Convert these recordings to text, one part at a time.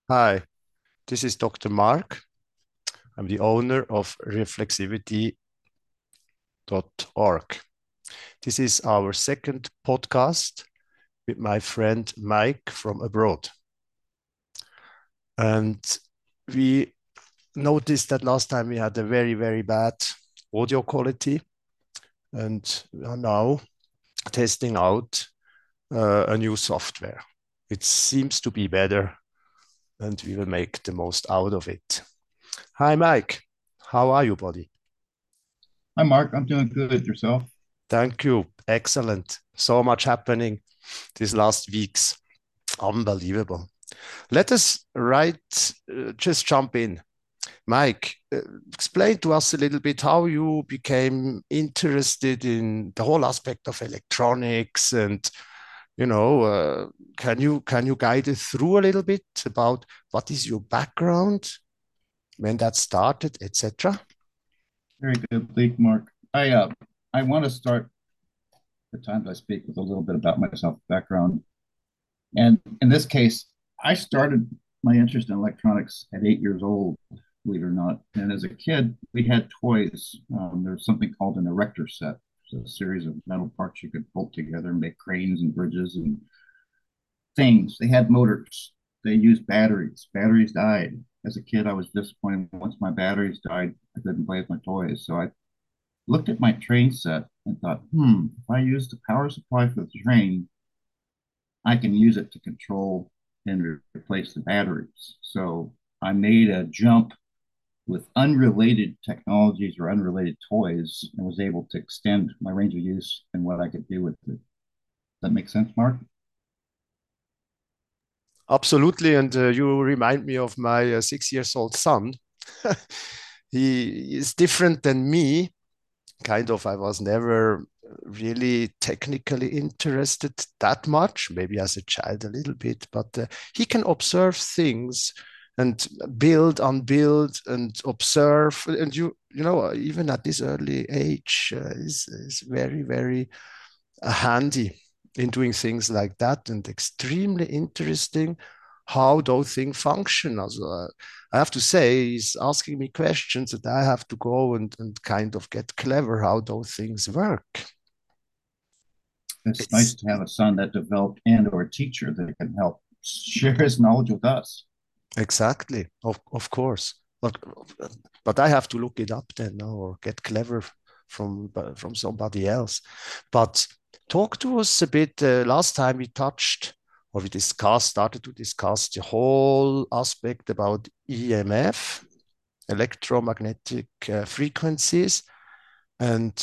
Hi, this is Dr. Mark. I'm the owner of reflexivity.org. This is our second podcast with my friend Mike from abroad. And we noticed that last time we had a very, very bad audio quality, and we are now testing out a new software. It seems to be better, and we will make the most out of it. Hi, Mike. How are you, buddy? Hi, Mark. I'm doing good. Yourself? Thank you. Excellent. So much happening these last weeks. Unbelievable. Let us just jump in. Mike, explain to us a little bit how you became interested in the whole aspect of electronics and you know uh, can you guide us through a little bit about what is your background, when that started, etc. Very good, Bleak, Mark. I want to start the times I speak with a little bit about myself, background. And in this case, I started my interest in electronics at 8 years old, believe it or not. And as a kid, we had toys. There's something called an erector set. It's a series of metal parts you could bolt together and make cranes and bridges and things. They had motors. They used batteries. Batteries died. As a kid, I was disappointed once my batteries died. I couldn't play with my toys. So I looked at my train set and thought, if I use the power supply for the train, I can use it to control and replace the batteries. So I made a jump with unrelated technologies or unrelated toys and was able to extend my range of use and what I could do with it. Does that make sense, Mark? Absolutely, and you remind me of my 6 years old son. He is different than me. Kind of, I was never really technically interested that much, maybe as a child a little bit, but he can observe things and build, unbuild, and observe. And even at this early age, is very, very handy in doing things like that and extremely interesting how those things function. Also, I have to say, he's asking me questions that I have to go and kind of get clever how those things work. It's nice It's to have a son that developed and or a teacher that can help share his knowledge with us. exactly, of course. But I have to look it up then, no, or get clever from somebody else. But talk to us a bit. Last time we touched or we started to discuss the whole aspect about EMF, electromagnetic frequencies, and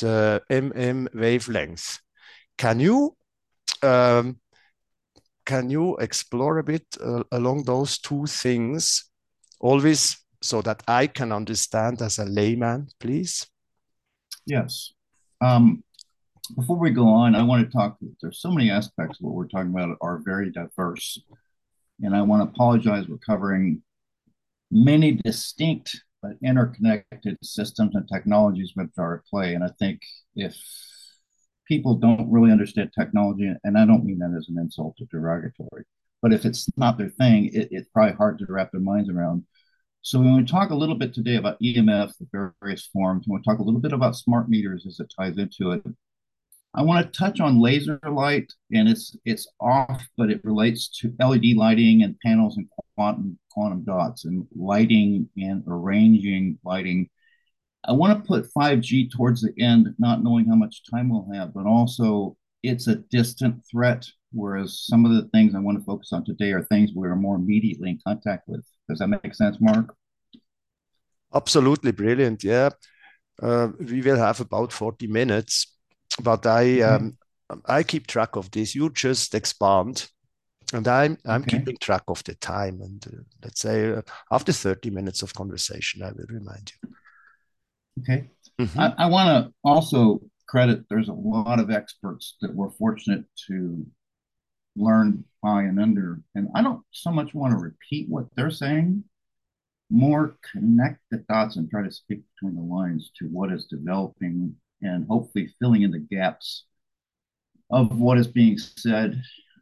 wavelength. Can you um, can you explore a bit along those two things, always so that I can understand as a layman, please? Yes. Um, Before we go on, I want to talk. There's so many aspects of what we're talking about are very diverse, and I want to apologize. We're covering many distinct but interconnected systems and technologies which are at play. And I think if people don't really understand technology, and I don't mean that as an insult or derogatory, but if it's not their thing, it's probably hard to wrap their minds around. So when we talk a little bit today about EMF, the various forms, when we talk a little bit about smart meters as it ties into it, I want to touch on laser light, and it's off, but it relates to LED lighting and panels and quantum dots and lighting and arranging lighting. I want to put 5G towards the end, not knowing how much time we'll have, but also it's a distant threat. Whereas some of the things I want to focus on today are things we're more immediately in contact with. Does that make sense, Mark? Absolutely brilliant. Yeah, we will have about 40 minutes, but Okay. I keep track of this. You just expand, and I'm Okay. keeping track of the time. And let's say after 30 minutes of conversation, I will remind Okay. you. I want to also credit there's a lot of experts that we're fortunate to learn by and under. And I don't so much want to repeat what they're saying, more connect the dots and try to speak between the lines to what is developing and hopefully filling in the gaps of what is being said.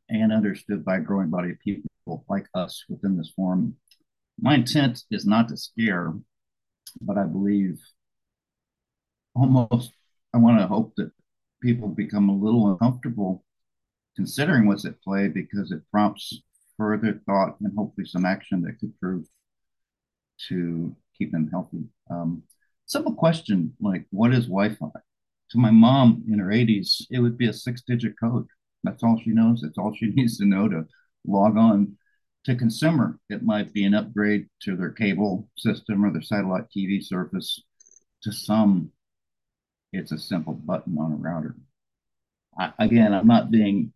and understood by a growing body of people like us within this forum. My intent is not to scare, but I believe almost, I want to hope that people become a little uncomfortable considering what's at play because it prompts further thought and hopefully some action that could prove to keep them healthy. Simple question like, what is Wi Fi? To my mom in her 80s, it would be a 6-digit code. That's all she knows. That's all she needs to know to log on. To consumer, it might be an upgrade to their cable system or their satellite TV service. To some, it's a simple button on a router. Again, I'm not being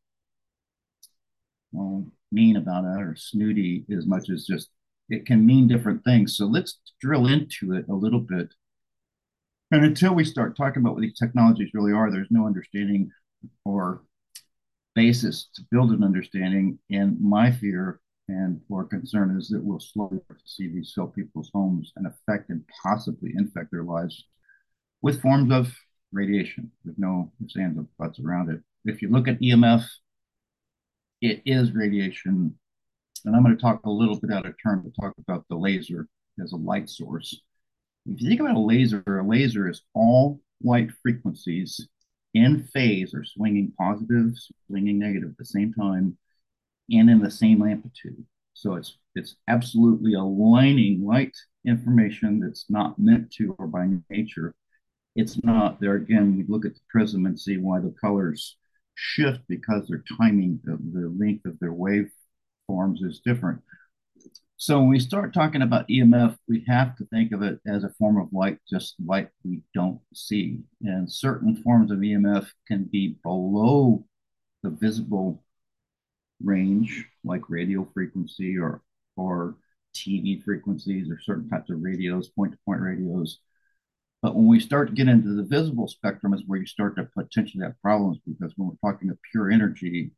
mean about it or snooty as much as just it can mean different things. So let's drill into it a little bit. And until we start talking about what these technologies really are, there's no understanding or basis to build an understanding. And my fear and or concern is that we'll slowly see these fill people's homes and affect and possibly infect their lives with forms of radiation. There's no ifs, ands, or buts around it. If you look at EMF, it is radiation. And I'm going to talk a little bit out of turn to talk about the laser as a light source. If you think about a laser is all light frequencies in phase or swinging positive, swinging negative at the same time, and in the same amplitude. So it's absolutely aligning light information that's not meant to or by nature. It's not there again. We look at the prism and see why the colors shift because their timing, the length of their waveforms is different. So when we start talking about EMF, we have to think of it as a form of light, just light we don't see. And certain forms of EMF can be below the visible range, like radio frequency or TV frequencies or certain types of radios, point-to-point radios. But when we start to get into the visible spectrum is where you start to potentially have problems because when we're talking of pure energy,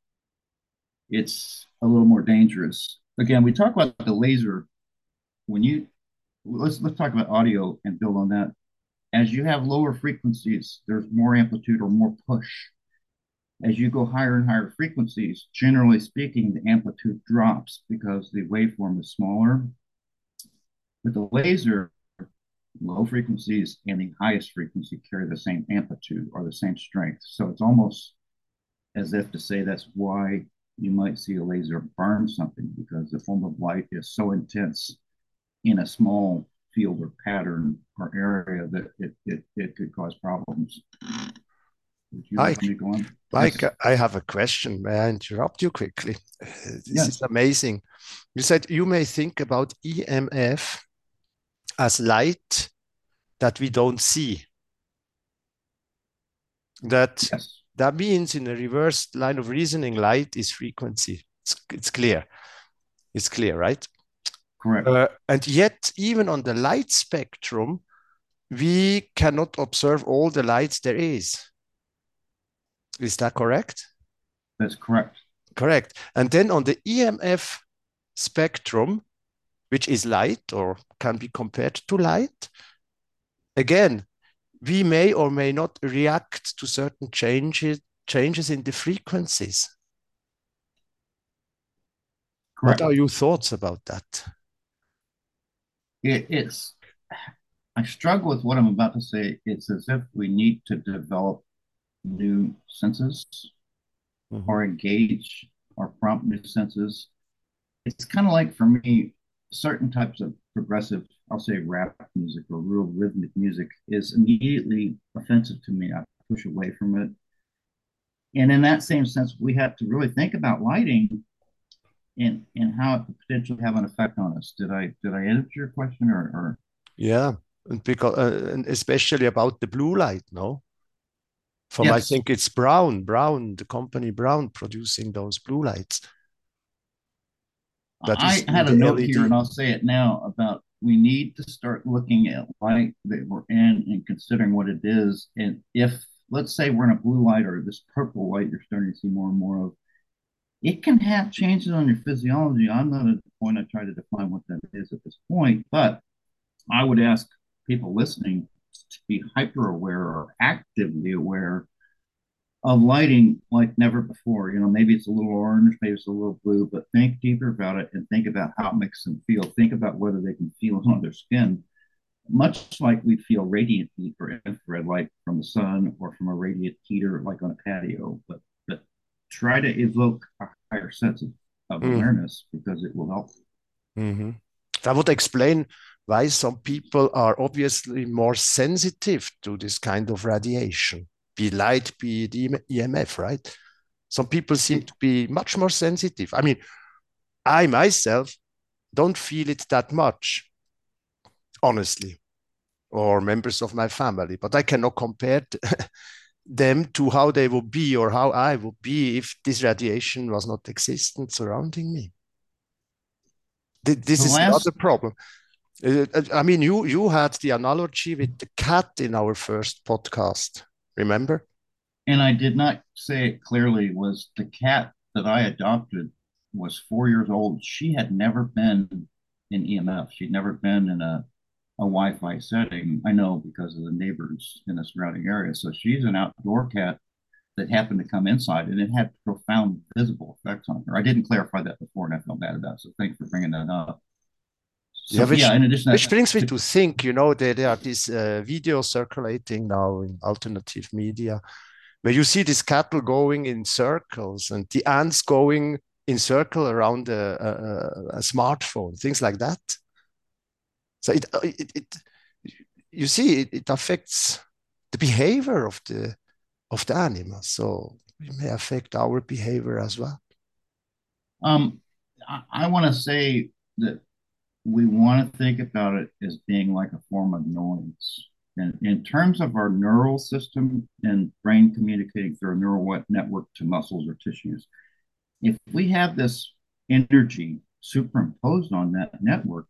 it's a little more dangerous. Again, we talk about the laser. When you let's talk about audio and build on that. As you have lower frequencies, there's more amplitude or more push. As you go higher and higher frequencies, generally speaking, the amplitude drops because the waveform is smaller. With the laser, low frequencies and the highest frequency carry the same amplitude or the same strength. So it's almost as if to say that's why you might see a laser burn something because the form of light is so intense in a small field or pattern or area that it could cause problems. Would you like me to go on? Mike, yes. I have a question. May I interrupt you quickly? This is amazing. You said you may think about EMF as light that we don't see. That means in a reversed line of reasoning, light is frequency. It's clear. It's clear, right? Correct. And yet, even on the light spectrum, we cannot observe all the lights there is. Is that correct? That's correct. Correct. And then on the EMF spectrum, which is light or can be compared to light, again, we may or may not react to certain changes in the frequencies. Correct. What are your thoughts about that? I struggle with what I'm about to say. It's as if we need to develop new senses or engage or prompt new senses. It's kind of like for me, certain types of progressive, I'll say rap music or real rhythmic music is immediately offensive to me. I push away from it. And in that same sense, we have to really think about lighting and how it could potentially have an effect on us. Did I answer your question or? Yeah, and because and especially about the blue light, no? Yes. I think it's Brown, the company Brown producing those blue lights. I had a note here, and I'll say it now about we need to start looking at light that we're in and considering what it is. And if, let's say, we're in a blue light or this purple light you're starting to see more and more of, it can have changes on your physiology. I'm not at the point I try to define what that is at this point, but I would ask people listening to be hyper aware or actively aware of lighting like never before. You know, maybe it's a little orange, maybe it's a little blue, but think deeper about it and think about how it makes them feel. Think about whether they can feel it on their skin, much like we feel radiant heat or infrared light from the sun or from a radiant heater like on a patio. But try to evoke a higher sense of Mhm. awareness because it will help. Mhm. That would explain why some people are obviously more sensitive to this kind of radiation, be it light, be it EMF, right? Some people seem to be much more sensitive. I mean, I myself don't feel it that much, honestly, or members of my family, but I cannot compare them to how they would be or how I would be if this radiation was not existent surrounding me. This The is the other last, problem. I mean, you had the analogy with the cat in our first podcast. Remember? and I did not say it clearly, was the cat that I adopted was 4 years old. She had never been in EMF. She'd never been in a Wi-Fi setting. I know because of the neighbors in the surrounding area. So she's an outdoor cat that happened to come inside, and it had profound visible effects on her. I didn't clarify that before, and I felt bad about it. So thanks for bringing that up. Yeah, So yeah, in addition to which that, brings me to think, there are these videos circulating now in alternative media where you see this cattle going in circles and the ants going in circle around a smartphone, things like that. So you see, it affects the behavior of the animal. So it may affect our behavior as well. um, I want to say that we want to think about it as being like a form of noise. And in terms of our neural system and brain communicating through a neural network to muscles or tissues, if we have this energy superimposed on that network,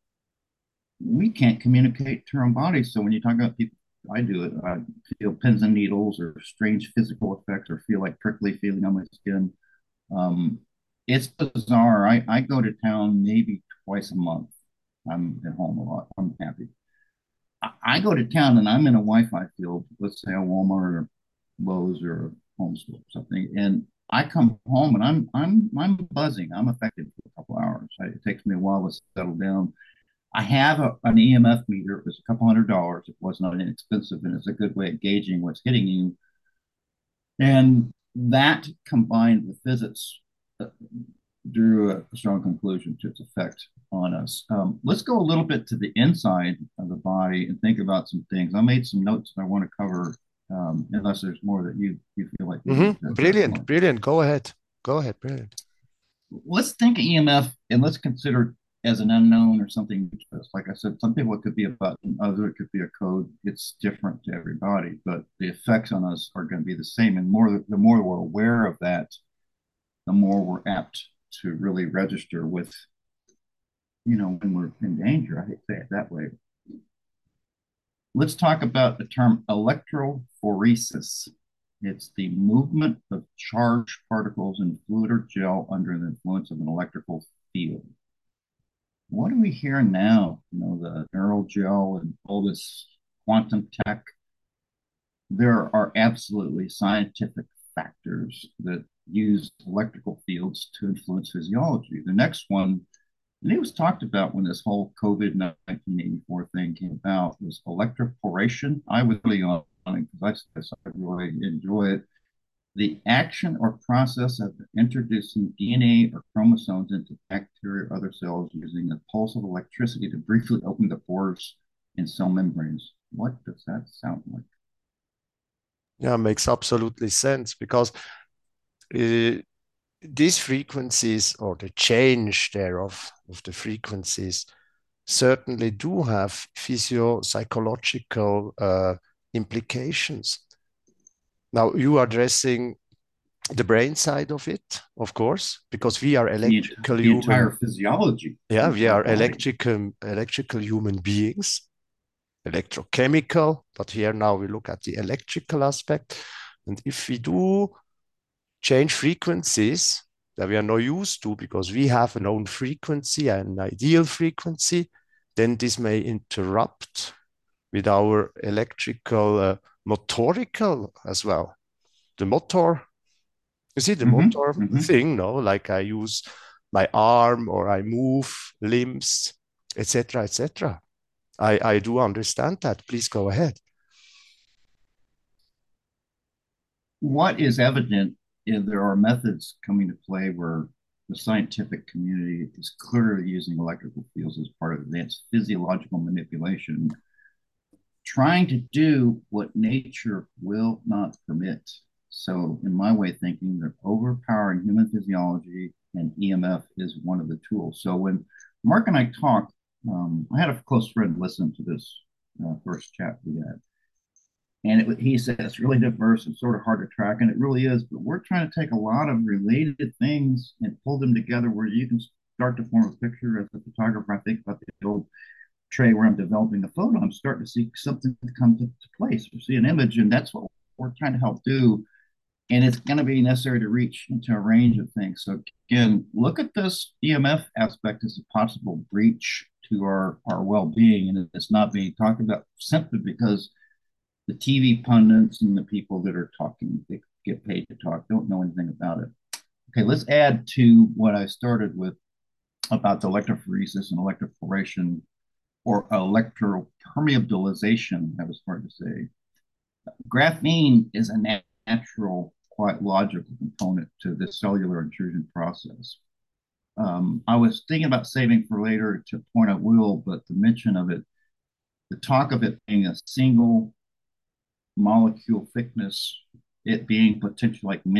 we can't communicate to our own bodies. So when you talk about people, I do it. I feel pins and needles or strange physical effects or feel like prickly feeling on my skin. Um, it's bizarre. I go to town maybe twice a month. I'm at home a lot. I'm happy. I go to town and I'm in a Wi-Fi field, let's say a Walmart or Lowe's or a Home Store or something, and I come home and I'm buzzing. I'm affected for a couple hours. It takes me a while to settle down. I have an EMF meter. It was a couple $100s. It was not inexpensive, and it's a good way of gauging what's hitting you. And that combined with physics drew a strong conclusion to its effect on us. Let's go a little bit to the inside of the body and think about some things. I made some notes that I want to cover, unless there's more that you feel like we need to address Brilliant, more. brilliant. Go ahead. Go ahead. Brilliant. Let's think of EMF and let's consider as an unknown or something. Like I said, some people it could be a button, other it could be a code. It's different to everybody, but the effects on us are going to be the same. And the more we're aware of that, the more we're apt to really register with, when we're in danger. I hate to say it that way. Let's talk about the term electrophoresis. It's the movement of charged particles in fluid or gel under the influence of an electrical field. What do we hear now? The neural gel and all this quantum tech. There are absolutely scientific factors that use electrical fields to influence physiology. The next one, and it was talked about when this whole COVID 1984 thing came about, was electroporation. I was really on it because I really enjoy it. The action or process of introducing DNA or chromosomes into bacteria or other cells using a pulse of electricity to briefly open the pores in cell membranes. What does that sound like? Yeah, makes absolutely sense because uh, these frequencies or the change thereof of the frequencies certainly do have physio-psychological implications. Now, you are addressing the brain side of it, of course, because we are electrical The entire human. physiology, Yeah, the we entire are body. electrical human beings, electrochemical, but here now we look at the electrical aspect. And if we do change frequencies that we are not used to because we have an own frequency, an ideal frequency, then this may interrupt with our electrical motorical as well. the motor. You see the Mm-hmm. motor Mm-hmm. thing, no? Like I use my arm or I move limbs, etc., etc. I do understand that. Please go ahead. What is evident is there are methods coming to play where the scientific community is clearly using electrical fields as part of advanced physiological manipulation, trying to do what nature will not permit. So, in my way of thinking, they're overpowering human physiology, and EMF is one of the tools. So, when Mark and I talked, I had a close friend listen to this first chat we had. And he said it's really diverse and sort of hard to track, and it really is. But we're trying to take a lot of related things and pull them together where you can start to form a picture. As a photographer, I think about the old tray where I'm developing a photo. I'm starting to see something come to place or see an image, and that's what we're trying to help do. And it's going to be necessary to reach into a range of things. So again, look at this EMF aspect as a possible breach to our well-being, and it's not being talked about simply because the TV pundits and the people that are talking, they get paid to talk, don't know anything about it. Okay, let's add to what I started with about the electrophoresis and electroporation or electropermeabilization. That was hard to say. Graphene is a natural, quite logical component to this cellular intrusion process. I was thinking about saving for later to point I will, but the mention of it, the talk of it being a single molecule thickness, it being potential like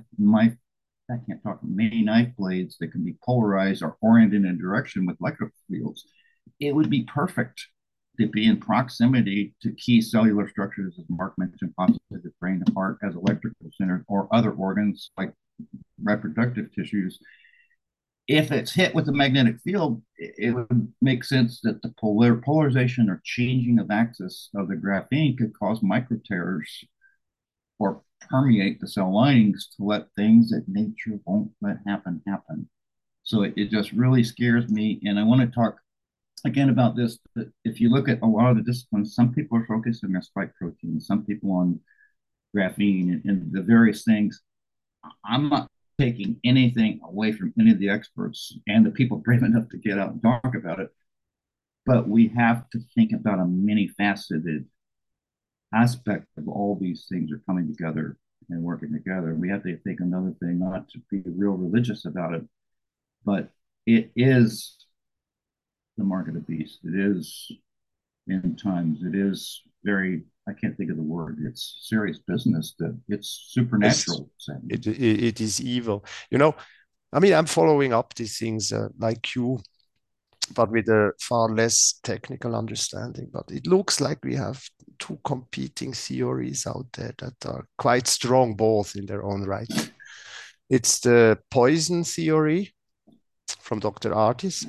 I can't talk many knife blades that can be polarized or oriented in a direction with electric fields. It would be perfect to be in proximity to key cellular structures, as Mark mentioned, possibly the brain, heart, as electrical centers, or other organs like reproductive tissues. If it's hit with a magnetic field, it would make sense that the polarization or changing of axis of the graphene could cause micro tears or permeate the cell linings to let things that nature won't let happen. So it just really scares me. And I want to talk again about this. That if you look at a lot of the disciplines, some people are focusing on spike protein, some people on graphene and the various things. I'm not taking anything away from any of the experts and the people brave enough to get out and talk about it. But we have to think about a many faceted aspect of all these things are coming together and working together. We have to think another thing, not to be real religious about it, but it is the mark of the beast. It is in times. It is very, I can't think of the word. It's serious business. That it's Yes, supernatural. it is evil. You know, I mean, I'm following up these things like you, but with a far less technical understanding. But it looks like we have two competing theories out there that are quite strong, both in their own right. It's the poison theory from Dr. Ardis,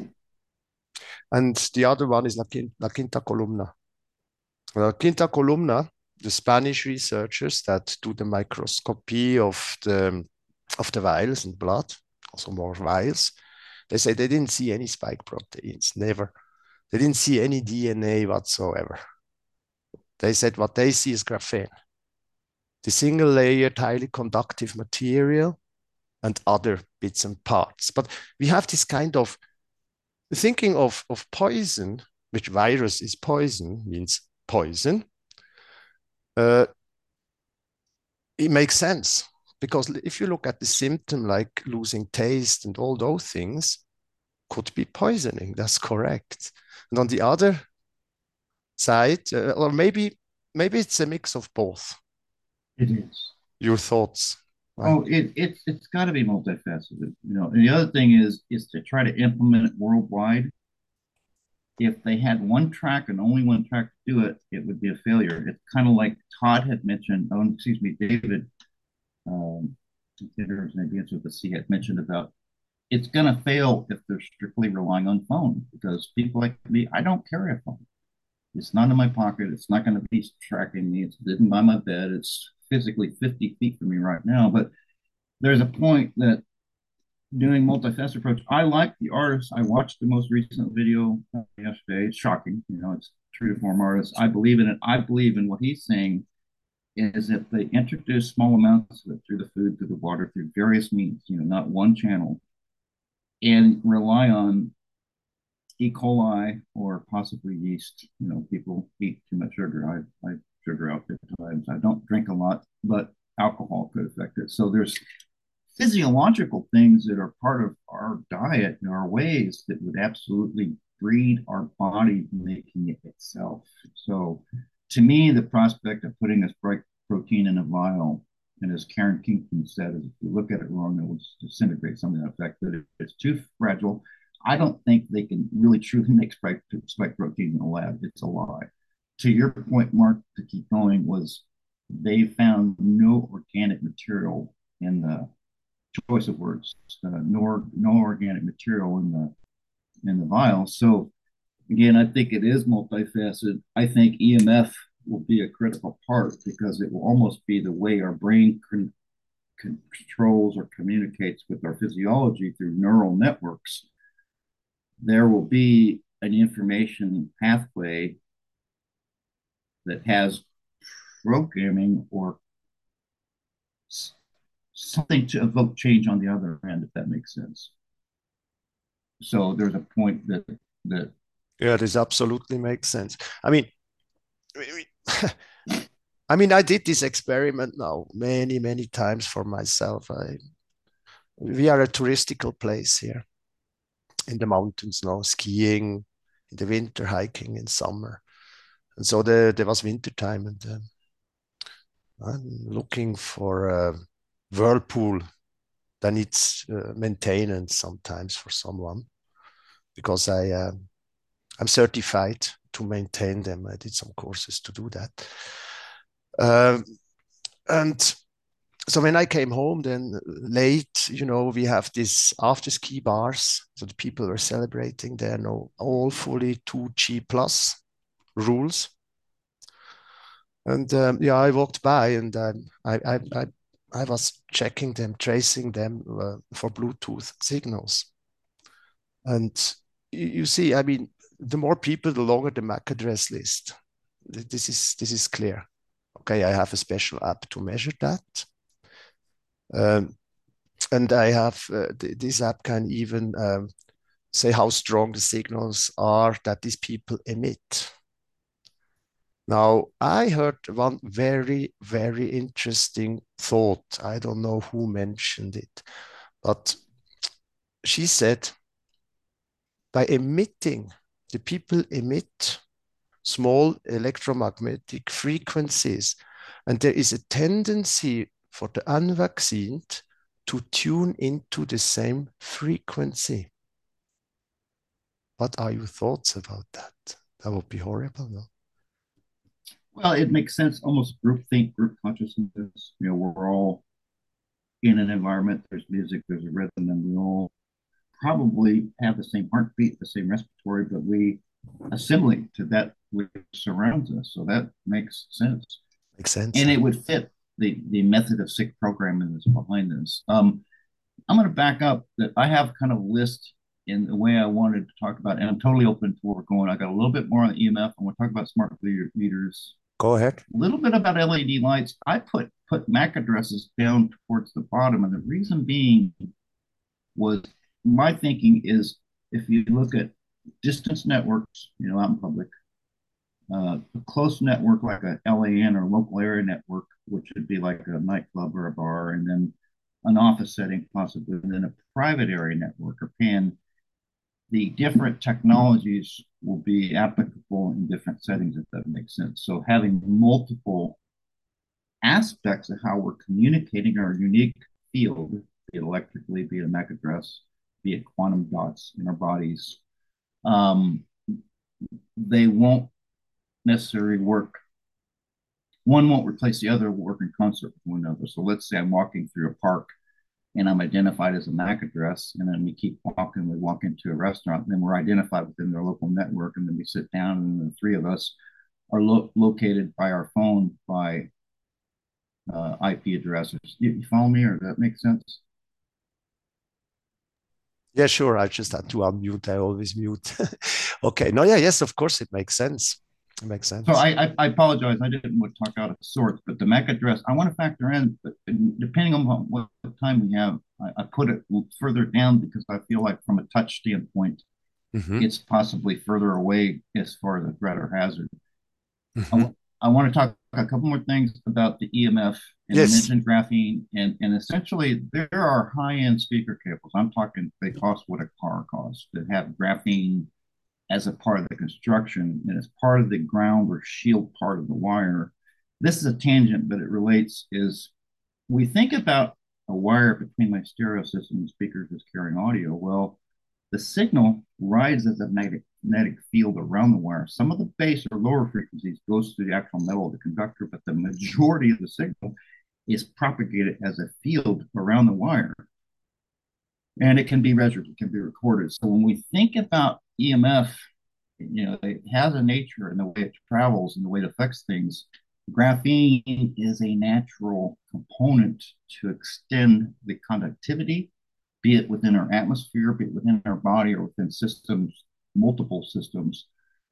and the other one is La Quinta Columna. La Quinta Columna, the Spanish researchers that do the microscopy of the vials and blood, also more vials, they say they didn't see any spike proteins, never. They didn't see any DNA whatsoever. They said what they see is graphene, the single layered, highly conductive material and other bits and parts. But we have this kind of thinking of poison, which virus is poison, means poison. Uh, it makes sense because if you look at the symptom like losing taste and all those things, could be poisoning. That's correct. And on the other side, or maybe it's a mix of both. It is. Your thoughts? Like, Oh, it's got to be multifaceted, you know. And the other thing is to try to implement it worldwide. If they had one track and only one track to do it, it would be a failure. It's kind of like Todd had mentioned. Oh, excuse me, David. His name begins with the C. Had mentioned about it's going to fail if they're strictly relying on phone because people like me, I don't carry a phone. It's not in my pocket. It's not going to be tracking me. It's sitting by my bed. It's physically 50 feet from me right now. But there's a point that doing multi-faceted approach. I like the artist. I watched the most recent video yesterday. It's shocking. You know, it's true to form artist. I believe in it. I believe in what he's saying. is if they introduce small amounts of it through the food, through the water, through various means, not one channel, and rely on E. coli or possibly yeast. People eat too much sugar. I sugar out 5 times. I don't drink a lot, but alcohol could affect it. So there's physiological things that are part of our diet and our ways that would absolutely breed our body making it itself. So to me, the prospect of putting this bright protein in a vial, and as Karen Kingston said, if you look at it wrong, it will disintegrate, something to that effect, but if it's too fragile, I don't think they can really truly make spike protein in the lab. It's a lie. To your point, Mark, to keep going, was they found no organic material in the choice of words, no organic material in the vial. So again, I think it is multifaceted. I think EMF will be a critical part because it will almost be the way our brain controls or communicates with our physiology through neural networks. There will be an information pathway that has programming or something to evoke change on the other end, if that makes sense. So there's a point that Yeah, this absolutely makes sense. I mean, I mean, I did this experiment now many, many times for myself. We are a touristical place here in the mountains now, skiing in the winter, hiking in summer. And so there was winter time, and I'm looking for a whirlpool that needs maintenance sometimes for someone because I'm certified to maintain them. I did some courses to do that. And so when I came home then late, we have this after ski bars. So the people were celebrating there, all fully 2G plus rules. And yeah, I walked by and I was checking them, tracing them for Bluetooth signals. And you see, I mean, the more people, the longer the MAC address list. This is clear. Okay, I have a special app to measure that. And I have this app can even say how strong the signals are that these people emit. Now, I heard one very, very interesting thought. I don't know who mentioned it, but she said by emitting, the people emit small electromagnetic frequencies, and there is a tendency for the unvaccinated to tune into the same frequency. What are your thoughts about that? That would be horrible, no? well, it makes sense, almost group think, group consciousness. We're all in an environment. There's music, there's a rhythm, and we all probably have the same heartbeat, the same respiratory, but we assimilate to that which surrounds us. So that makes sense. Makes sense. And it would fit the method of sick programming that's behind this. I'm going to back up that I have kind of a list in the way I wanted to talk about, and I'm totally open to where we're going. I got a little bit more on the EMF. I want to talk about smart meters. Go ahead. A little bit about LED lights. I put MAC addresses down towards the bottom, and the reason being was my thinking is if you look at distance networks, out in public, a close network like a LAN or local area network, which would be like a nightclub or a bar, and then an office setting possibly, and then a private area network or PAN, the different technologies will be applicable in different settings, if that makes sense. So having multiple aspects of how we're communicating our unique field, be it electrically, be it a MAC address, be it quantum dots in our bodies, they won't necessarily work. One won't replace the other, will work in concert with one another. So let's say I'm walking through a park and I'm identified as a MAC address, and then we keep walking, we walk into a restaurant, and then we're identified within their local network, and then we sit down, and the three of us are located by our phone by IP addresses. You follow me, or does that make sense? Yeah, sure. I just had to unmute. I always mute. Okay. No, yeah, yes, of course, it makes sense. Makes So sense. I apologize. I didn't want to talk out of sorts, but the MAC address, I want to factor in, but depending on what time we have, I put it further down because I feel like from a touch standpoint, Hmm. it's possibly further away as far as a threat or hazard. I, Hmm. w- I want to talk a couple more things about the EMF, and I Yes. mentioned graphene, and essentially there are high-end speaker cables. I'm talking they cost what a car costs that have graphene as a part of the construction and as part of the ground or shield part of the wire. This is a tangent, but it relates. Is we think about a wire between my stereo system and speakers that's carrying audio. Well, the signal rides as a magnetic field around the wire. Some of the bass or lower frequencies goes through the actual metal of the conductor, but the majority of the signal is propagated as a field around the wire. And it can be measured, it can be recorded. So when we think about EMF, it has a nature in the way it travels and the way it affects things. Graphene is a natural component to extend the conductivity, be it within our atmosphere, be it within our body, or within systems, multiple systems.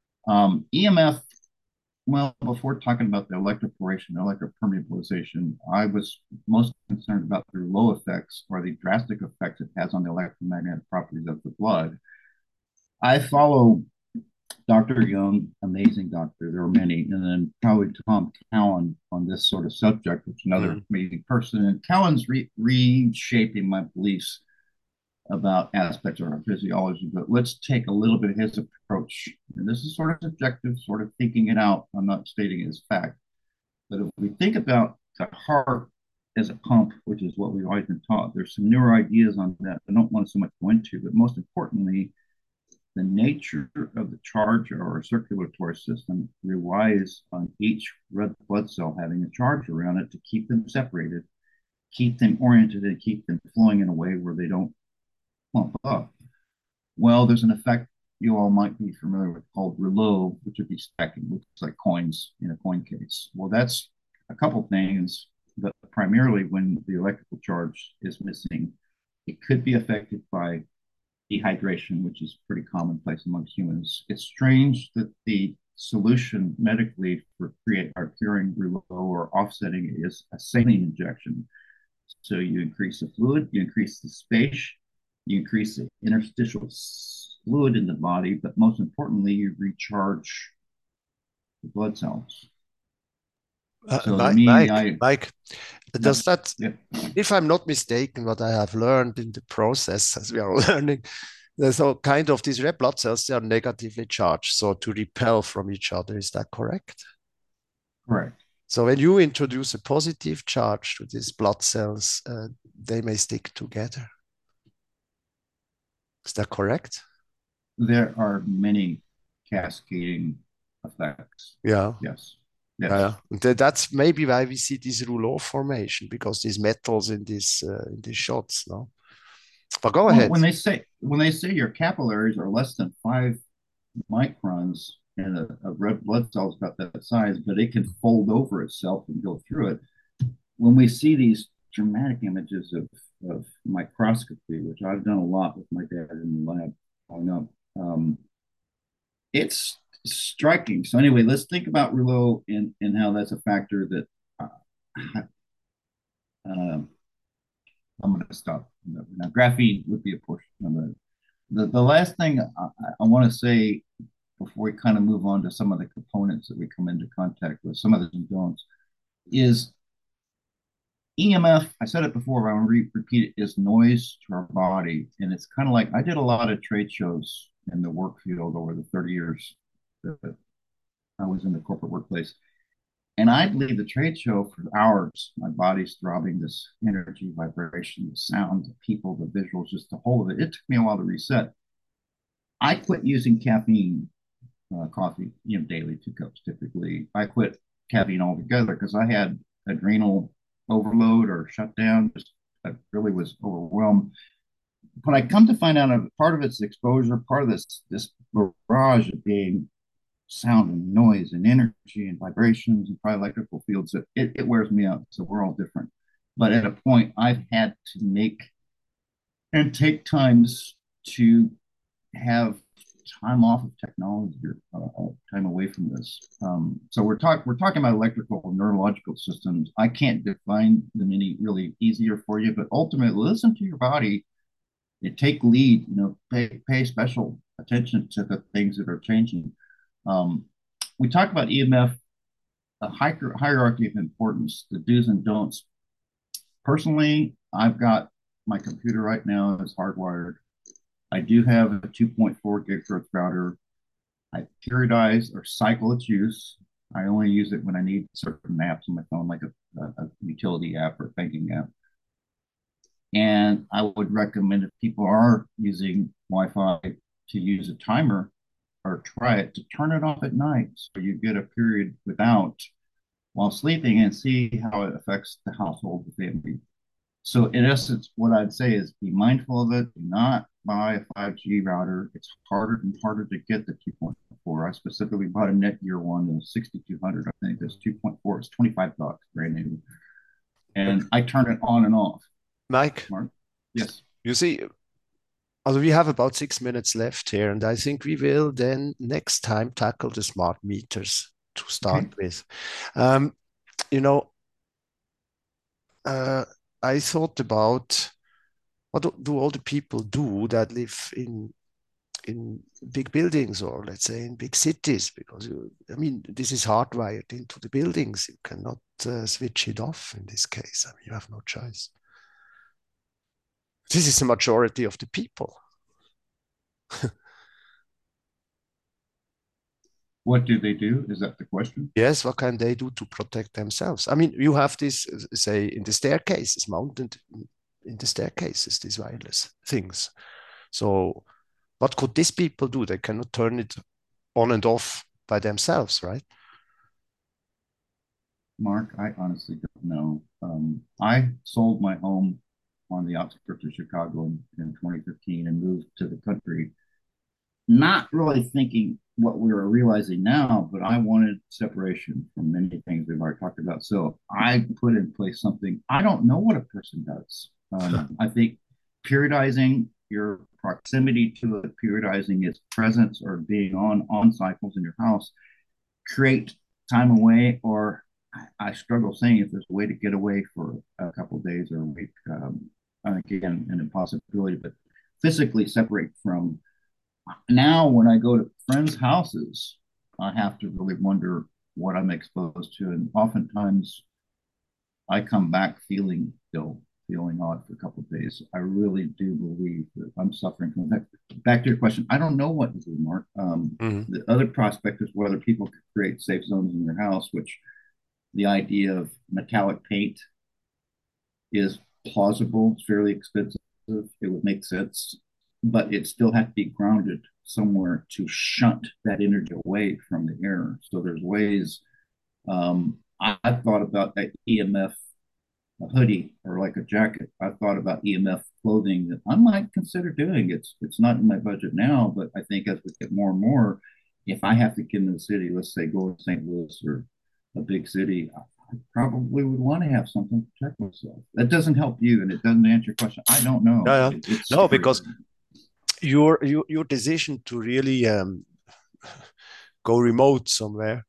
EMF, well, before talking about the electroporation, electropermeabilization, I was most concerned about the low effects or the drastic effects it has on the electromagnetic properties of the blood. I follow Dr. Young, amazing doctor. There are many. And then probably Tom Cowan on this sort of subject, which is another Mm. amazing person. And Cowan's reshaping my beliefs about aspects of our physiology. But let's take a little bit of his approach. And this is sort of subjective, sort of thinking it out. I'm not stating it as fact. But if we think about the heart as a pump, which is what we've always been taught, there's some newer ideas on that I don't want to so much go into. But most importantly, the nature of the charge or our circulatory system relies on each red blood cell having a charge around it to keep them separated, keep them oriented, and keep them flowing in a way where they don't clump up. Well, there's an effect you all might be familiar with called rouleau, which would be stacking, which is like coins in a coin case. Well, that's a couple things, but primarily when the electrical charge is missing, it could be affected by dehydration, which is pretty commonplace among humans. It's strange that the solution medically for curing rouleau or offsetting is a saline injection. So you increase the fluid, you increase the space, you increase the interstitial fluid in the body, but most importantly, you recharge the blood cells. So to Mike, me, Mike, Mike, yeah, does that, yeah, if I'm not mistaken, what I have learned in the process as we are learning, there's all kind of these red blood cells, they are negatively charged, so to repel from each other. Is that correct? correct. So when you introduce a positive charge to these blood cells, they may stick together. Is that correct? There are many cascading effects. Yeah. Yes, Yeah, yes. and that's maybe why we see this rouleau formation because these metals in these shots. No, but go Well, ahead. when they say your capillaries are less than 5 microns, and a red blood cell is about that size, but it can fold over itself and go through it. When we see these dramatic images of microscopy, which I've done a lot with my dad in the lab growing up, it's striking. So anyway, let's think about rouleau and how that's a factor that uh, I'm going to stop. Now, graphene would be a portion of it. The last thing I want to say before we kind of move on to some of the components that we come into contact with, some of them don't, is EMF. I said it before, but I'm going to repeat it, is noise to our body. And it's kind of like I did a lot of trade shows in the work field over the 30 years that I was in the corporate workplace. And I'd leave the trade show for hours. My body's throbbing, this energy, vibration, the sound, the people, the visuals, just the whole of it. It took me a while to reset. I quit using caffeine, coffee, daily, 2 cups typically. I quit caffeine altogether because I had adrenal overload or shutdown. I really was overwhelmed. But I come to find out part of it's exposure, part of this barrage of being sound and noise and energy and vibrations and probably electrical fields. It wears me out. So we're all different. But at a point, I've had to make and take times to have time off of technology or time away from this. So we're talking about electrical neurological systems. I can't define them any really easier for you, but ultimately listen to your body. You take lead, pay special attention to the things that are changing. We talk about EMF, a hierarchy of importance, the do's and don'ts. Personally, I've got my computer right now is hardwired. I do have a 2.4 gigahertz router. I periodize or cycle its use. I only use it when I need certain apps on my phone, like a utility app or banking app. And I would recommend if people are using Wi-Fi to use a timer or try it to turn it off at night so you get a period without while sleeping and see how it affects the household, the family. So in essence, what I'd say is be mindful of it. Do not buy a 5G router. It's harder and harder to get the 2.4. I specifically bought a Netgear one, the 6200. I think this 2.4 is $25 brand new. And I turn it on and off. Mike, Mark? Yes. you see, we have about 6 minutes left here, and I think we will then next time tackle the smart meters to start Okay. with. Um, you know, uh, I thought about what do all the people do that live in big buildings or let's say in big cities, because I mean this is hardwired into the buildings. You cannot switch it off in this case. I mean, you have no choice. This is the majority of the people. What do they do? Is that the question? Yes, what can they do to protect themselves? I mean, you have this, say, in the staircases, mounted in the staircases, these wireless things. So what could these people do? They cannot turn it on and off by themselves, right? Mark, I honestly don't know. I sold my home on the outskirts of Chicago in 2015 and moved to the country, not really thinking what we were realizing now, but I wanted separation from many things we've already talked about. So I put in place something. I don't know what a person does. I think periodizing your proximity to it, periodizing its presence or being on cycles in your house, create time away, or I struggle saying if there's a way to get away for a couple of days or a week. Again, an impossibility, but physically separate from. Now, when I go to friends' houses, I have to really wonder what I'm exposed to, and oftentimes I come back feeling ill, feeling odd for a couple of days. I really do believe that I'm suffering from that. Back to your question, I don't know what to do, Mark. Mhm. The other prospect is whether people could create safe zones in their house, which the idea of metallic paint is plausible. It's fairly expensive. It would make sense, but it still has to be grounded somewhere to shunt that energy away from the air. So there's ways. I've thought about that EMF a hoodie or like a jacket. I've thought about EMF clothing that I might consider doing. It's not in my budget now, but I think as we get more and more, if I have to get into the city, let's say go to St. Louis or a big city, I probably would want to have something to protect myself. That doesn't help you, and it doesn't answer your question. I don't know. Yeah, yeah. It's No, scary because right now. your decision to really go remote somewhere,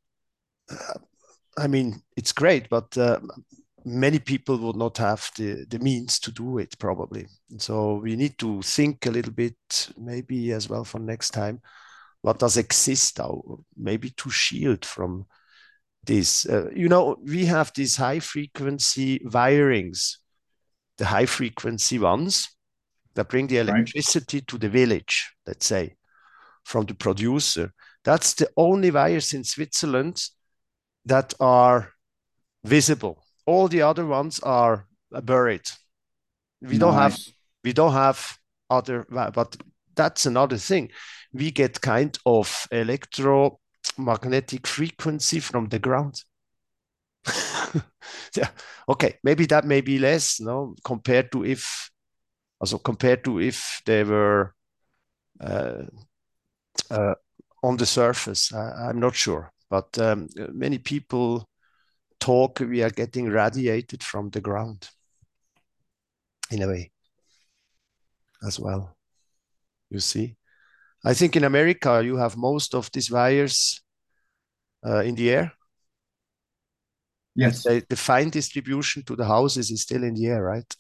I mean, it's great, but many people would not have the means to do it probably. So we need to think a little bit, maybe as well for next time, what does exist now, maybe to shield from this. We have these high frequency wirings, the high frequency ones that bring the Right? electricity to the village, let's say, from the producer. That's the only wires in Switzerland that are visible. All the other ones are buried. We don't have Nice. we don't have other, but that's another thing. We get kind of electromagnetic frequency from the ground. Yeah. Okay, maybe that may be less, no, compared to if they were uh, uh, on the surface. I'm not sure, but many people talk we are getting radiated from the ground in a way as well. You see. I think in America you have most of these wires in the air. Let's Yes, say the fine distribution to the houses is still in the air, right?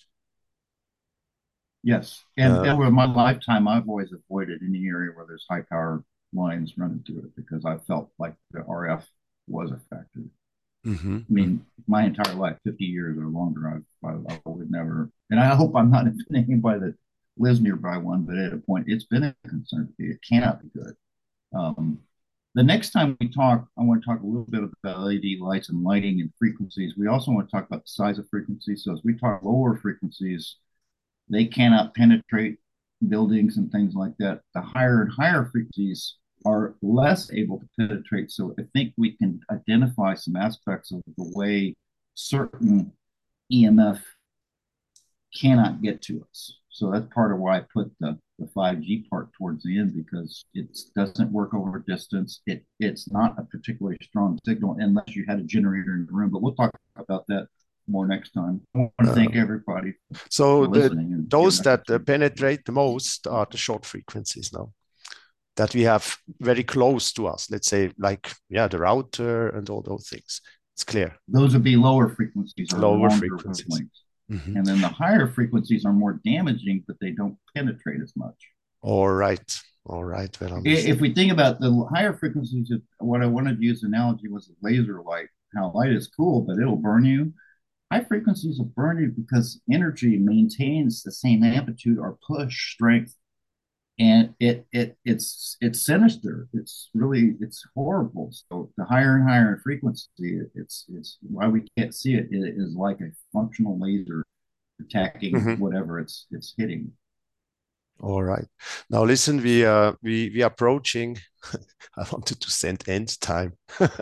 yes. And Uh, over my lifetime, I've always avoided any area where there's high power lines running through it because I felt like the RF was a factor. mhm, I mhm. mean, my entire life, 50 years or longer, I would never, and I hope I'm not offending anybody that lives nearby one, but at a point, it's been a concern to me. It cannot be good. Um, the next time we talk, I want to talk a little bit about LED lights and lighting and frequencies. We also want to talk about the size of frequencies. So as we talk lower frequencies, they cannot penetrate buildings and things like that. The higher and higher frequencies are less able to penetrate. So I think we can identify some aspects of the way certain EMF cannot get to us. So that's part of why I put the 5G part towards the end because it doesn't work over distance. It's not a particularly strong signal unless you had a generator in the room. But we'll talk about that more next time. I want to Uh, thank everybody so for listening and giving those the that opportunity. penetrate the most are the short frequencies now that we have very close to us. Let's say like, yeah, the router and all those things. It's clear. Those would be lower frequencies or Lower longer frequencies. wavelengths. Mhm. And then the higher frequencies are more damaging, but they don't penetrate as much. All right. All right. Well understood. If we think about the higher frequencies, what I wanted to use analogy was a laser light. How light is cool, but it'll burn you. High frequencies will burn you because energy maintains the same amplitude or push strength, and it's sinister. It's really it's horrible. So the higher and higher in frequency, it's why we can't see it. It is like a functional laser attacking Mhm. whatever it's hitting. All right. Now listen, we are approaching. I wanted to send end time.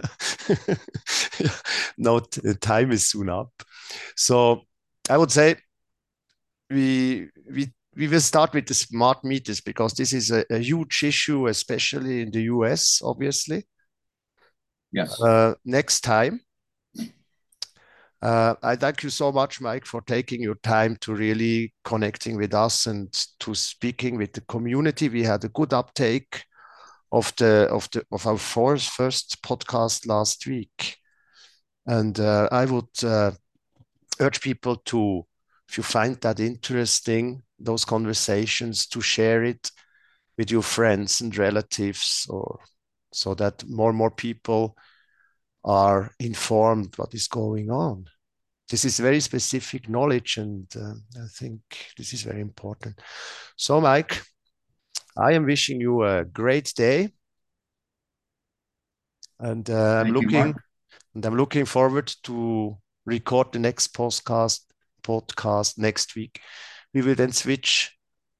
No, time is soon up. So I would say we will start with the smart meters because this is a huge issue, especially in the US, obviously. Yes. Next time, I thank you so much, Mike, for taking your time to really connecting with us and to speaking with the community. We had a good uptake of our first podcast last week, and I would urge people to, if you find that interesting, those conversations, to share it with your friends and relatives, or so that more and more people are informed what is going on. This is very specific knowledge, and I think this is very important. So, Mike, I am wishing you a great day, and Thank you, Mark. I'm looking forward to record the next podcast next week. We will then switch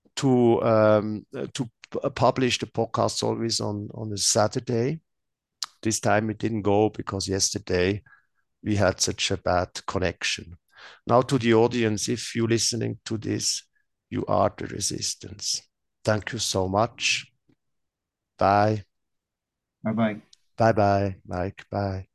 to publish the podcast always on a Saturday. This time it didn't go because yesterday we had such a bad connection. Now to the audience, if you're listening to this, you are the resistance. Thank you so much. Bye. Bye bye. Bye bye, Mike. Bye.